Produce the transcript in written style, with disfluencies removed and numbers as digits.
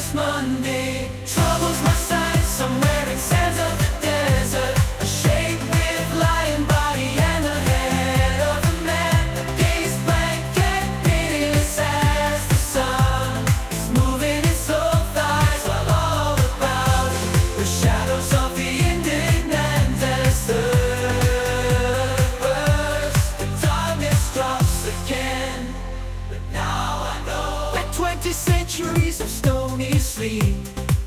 next Monday. Troubles my sight somewhere in sands of the desert. A shape with lion body and the head of a man. A dazed blanket, pitiless as the sun. He's moving his slow thighs while all about him the shadows of the indignant as the earth bursts. The darkness drops again, but now I know that 20 centuries of stony sleep